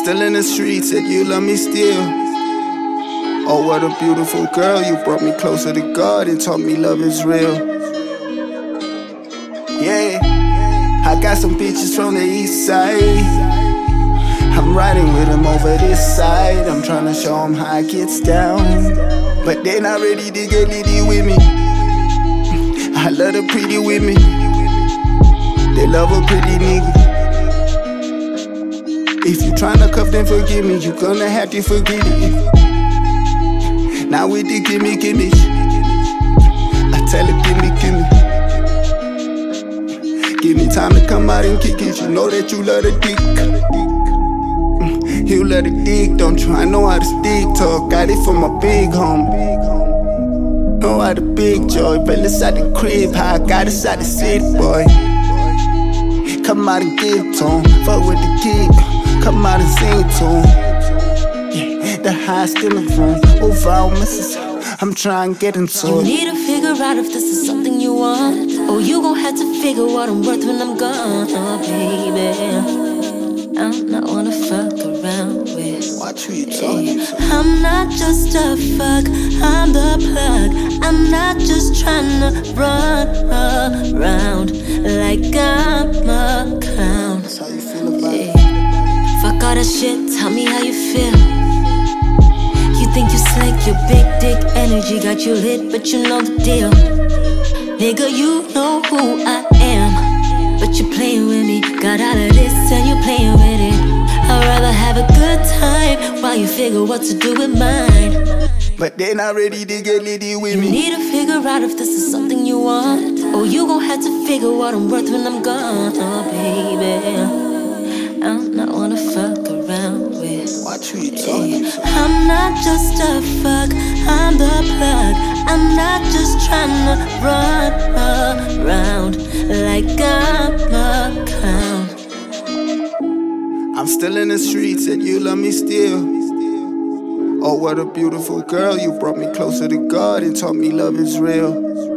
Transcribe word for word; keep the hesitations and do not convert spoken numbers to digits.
still in the streets, and you love me still. Oh, what a beautiful girl, you brought me closer to God and taught me love is real. Yeah, I got some bitches from the east side. I'm riding with them over this side. I'm tryna show them how it gets down, but they not ready to get litty with me. I love the pretty with me. They love a pretty nigga. If you tryna cuff, then forgive me. You gonna have to forget it. Now with the gimme, gimme, I tell her, gimme, gimme. Give me time to come out and kick it. You know that you love the dick. You love the dick, don't you? I know how to stick talk. Got it from my big homie. Know how the big joy. Fell inside the crib, how I got inside the city, boy. Come out and give to him. Fuck with the kid. Come out and sing to him. The highest in the room, over all misses. I'm trying to get into You it. need to figure out if this is something you want, or you gon' have to figure what I'm worth when I'm gone, oh, baby. I'm not wanna fuck around with. Watch who you talking to. I'm not just a fuck, I'm the plug. I'm not just tryna run around like I'm a clown. That's how you feel about it. Fuck all that shit, tell me how you feel. You think you slick, your big dick energy got you lit, but you know the deal. Nigga, you know who I am, but you playing with me. Got all of this and you playing with it. I'd rather have a good time while you figure what to do with mine. But they not ready to get litty with You me. need to figure out if this is something you want, or you gon' have to figure what I'm worth when I'm gone, oh baby. I'm not wanna fuck around with. Watch who you talking to. I'm not just a fuck, I'm the plug. I'm not just tryna run around like I'm a clown. I'm still in the streets, and you love me still. Oh, what a beautiful girl, you brought me closer to God and taught me love is real.